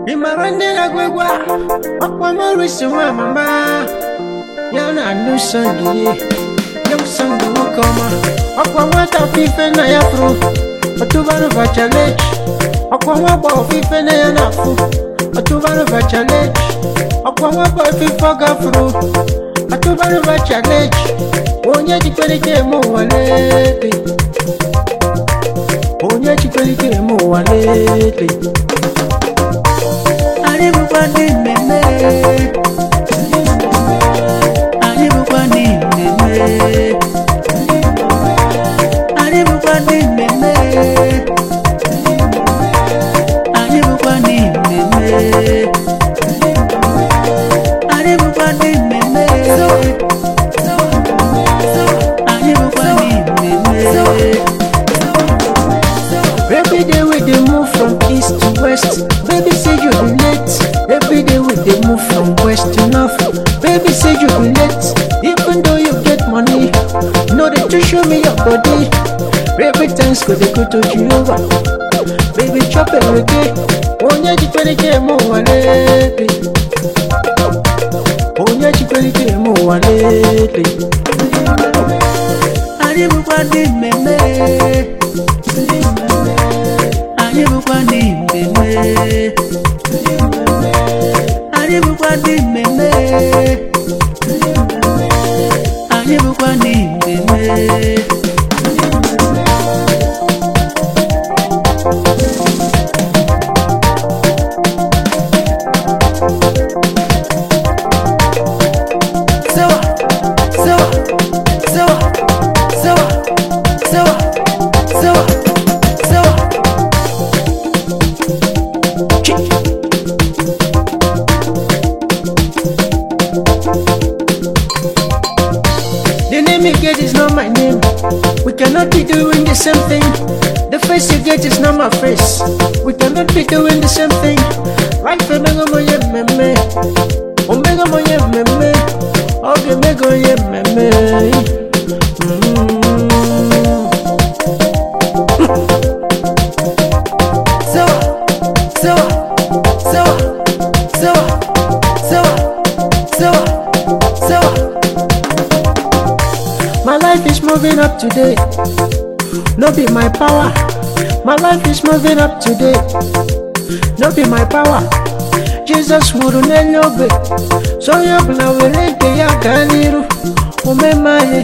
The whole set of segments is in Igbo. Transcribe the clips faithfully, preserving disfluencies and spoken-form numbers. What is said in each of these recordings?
Imarande na gwegwa Akwa marisi wa mama Yana nusani Yamsangu wakoma Akwa wata fife na yafru Atubanu va challenge Akwa wabo fife na yanafu Atubanu va challenge Akwa wabo fife gafru Atubanu va challenge Onye chikwerike mo walete Onye chikwerike mo walete Aribukani meme Aribukani meme Aribukani meme Aribukani meme Aribukani meme Aribukani meme Every day we dey move from east to west. Baby say you be late. Every day we dey move from west to north. Baby say you be late. Even though you get money, no dey to show me your body. Baby thanks go dey go to Jehovah. Baby chop every day. Onye chikwerike mo walete. Onye chikwerike mo walete. Aribukani meme. Aribukani meme Aribukani meme Aribukani meme Sawa Sawa Sawa Sawa Sawa Sawa Sawa The name you get is not my name. We cannot be doing the same thing. The face you get is not my face. We cannot be doing the same thing. Right for me, go ye meme. Omega mo ye meme. Okay, me go ye meme. So, so, so, so, so, so, so. My life is moving up today. No be my power. My life is moving up today. No be my power. Jesus wuru nenyobe. So yobna weleke ya kaniru. Umemaye.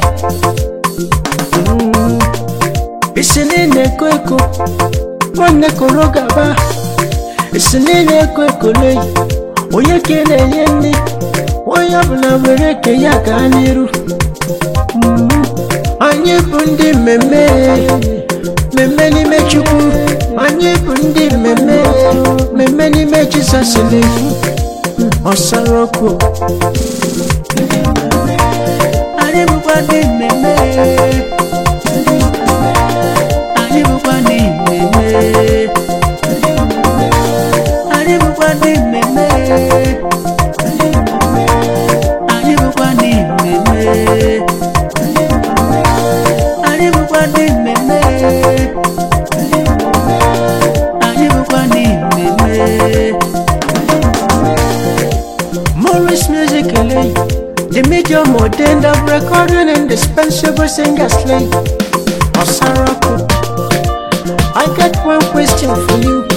Isinine kweko. One korogaba. Isinine kweko lei. Oye kene yeni. Oyobna weleke ya kaniru. Anye bundi meme Meme ni mechuku Anye bundi meme Meme ni mechisasile Osaroko Aribukani meme Aribukani meme Aribukani meme Aribukani meme Aribukani meme Aribukani meme Morris Music L A, the major modern of recording and dispensable singer slay Osaroko. I got one question for you.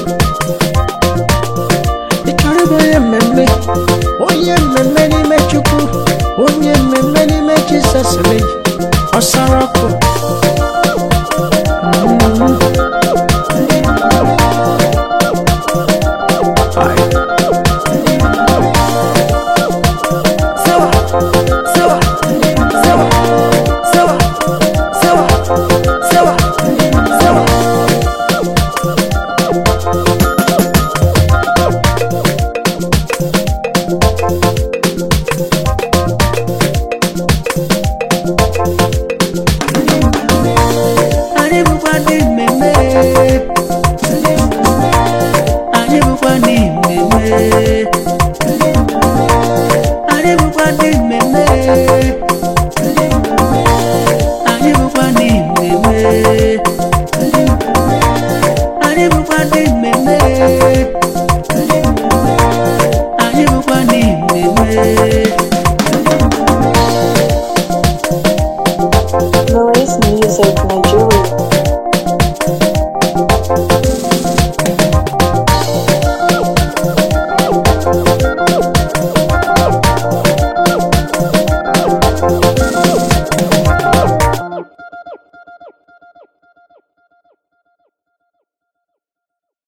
The Caribbean meme Oye meme ni mechuku Oye meme ni mechisasile Osaroko. Aribukani meme Aribukani meme